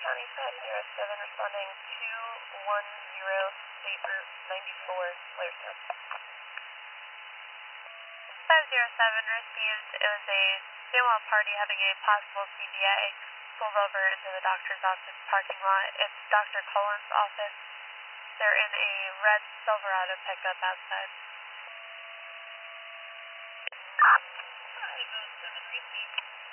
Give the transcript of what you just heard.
County 507 responding 210 State Route 94, Blairstown. 507 received. It was a female party having a possible CVA pulled over into the doctor's office parking lot. It's Dr. Cullen's office. They're in a red Silverado pickup outside. 507 received.